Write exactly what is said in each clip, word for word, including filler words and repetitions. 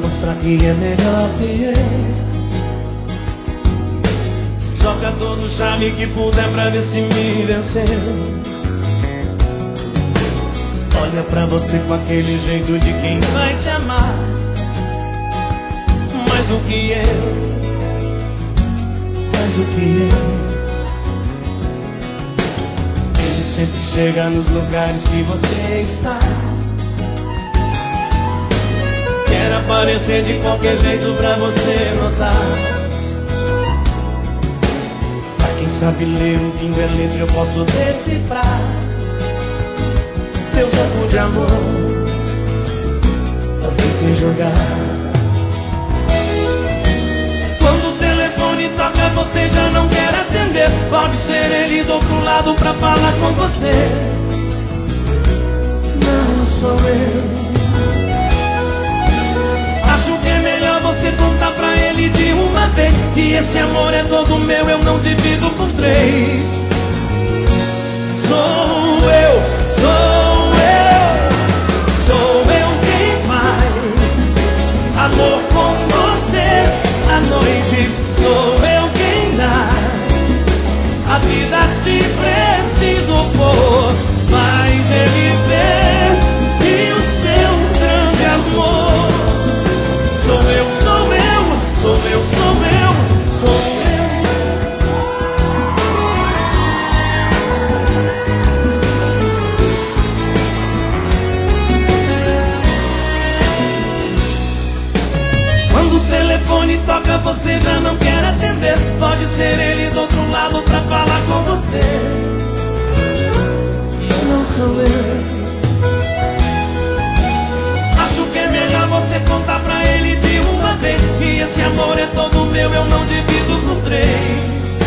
mostrar que é melhor que eu. Joga todo o charme que puder pra ver se me venceu. Olha pra você com aquele jeito de quem vai te amar mais do que eu, mais do que eu. Ele sempre chega nos lugares que você está. Quer aparecer de qualquer jeito pra você notar. Pra quem sabe ler um pingo é letra, eu posso decifrar seu jogo de amor, também sei jogar. Quando o telefone toca você já não quer atender. Pode ser ele do outro lado pra falar com você. Não sou eu. Acho que é melhor você contar pra ele de uma vez que esse amor é todo meu, eu não divido por três. Sou eu, sou eu, sou eu quem faz amor com você à noite. Sou eu quem dá a vida se preciso for. Mas ele vê que o seu grande amor sou eu, sou eu, sou eu, sou eu, sou eu. Quando o telefone toca você já não quer atender. Pode ser ele do outro lado pra falar com você. Não sou eu. Acho que é melhor você contar pra ele de uma vez que esse amor é todo meu, eu não divido por três.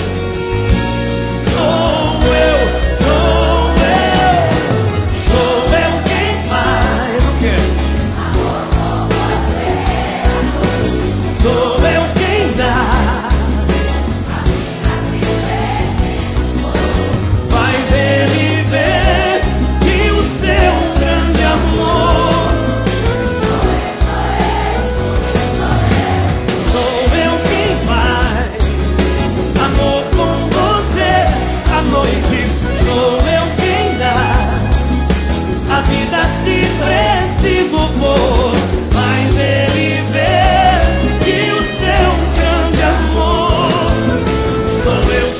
Sou eu, sou eu, sou eu quem faz o quê? Amor com você. Sou eu quem dá a vida se preciso. Faz ele ver que o seu grande amor noite, sou eu quem dá a vida se preciso for. Mas ele vê que o seu grande amor sou eu.